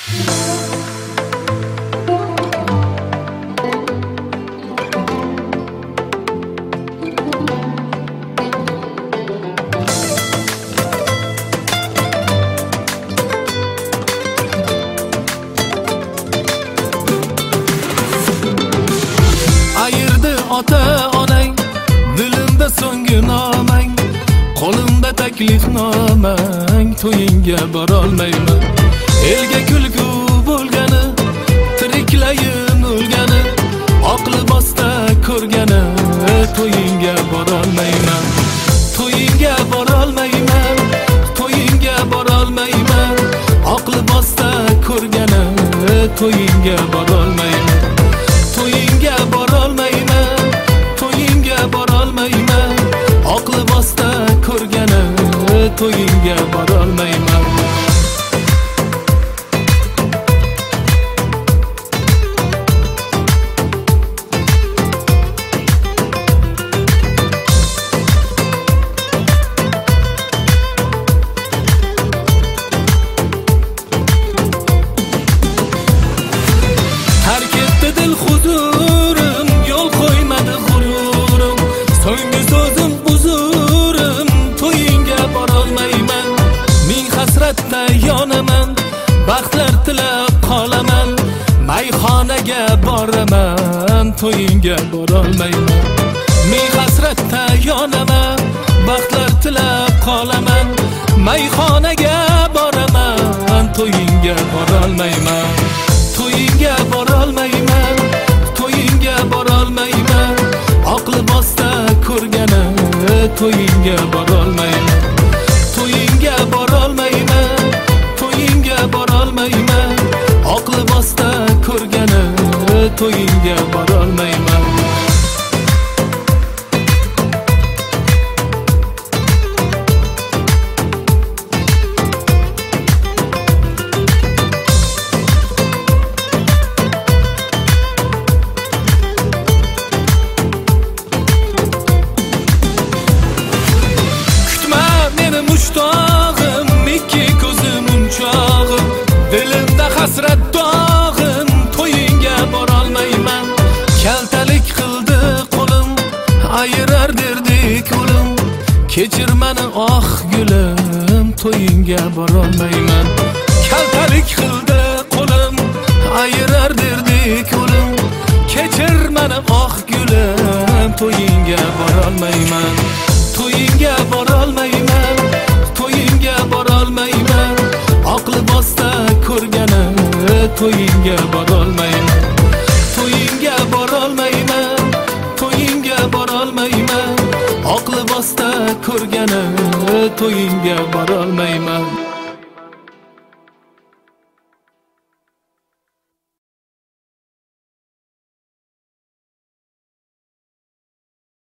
Ayırdı ota onang, dilimda so'nggi nomang, qo'limda taklifnomang, to'yingga borolmayman. Elga kulgu bo'lgani, tiriklayin o'lgani, oq libosda ko'rgani, to'yingga borolmayman. To'yingga borolmayman, to'yingga borolmayman, oq libosda ko'rgani, to'yingga borolmayman. To'yingga borolmayman, to'yingga borolmayman, oq libosda ko'rgani, to'yingga borolmayman. Terk etti dil huzurim, yol koymadı gururum, so'nggi so'zim uzurim, to'yingga borolmayman. Ming hasratda yonaman, baxtlar tilab qolaman, mayxonaga boraman, to'yingga borolmayman. Ming hasratda yonaman, baxtlar tilab qolaman, mayxonaga boraman, to'yingga borolmayman. To'yingga borolmayman, to'yingga borolmayman, oq libosda ko'rgani, to'yingga borolmayman. To'yingga borolmayman, to'yingga borolmayman, oq libosda ko'rgani, to'yingga borolmayman. Mushtog'im, ikki ko'zim unchog'im, dilimda hasrat dog'im, to'yingga borolmayman. Kaltalik qildi qo'lim, ayirar derdik o'lim, kechir meni oq gulim, to'yingga borolmayman. Kaltalik qildi qo'lim, ayirar derdik o'lim, kechir meni oq gulim, to'yingga borolmayman. To'yingga borolmayman, to'yingga borolmayman, oq libosda ko'rgani, to'yingga borolmayman. To'yingga borolmayman, to'yingga borolmayman, oq libosda ko'rgani, to'yingga borolmayman.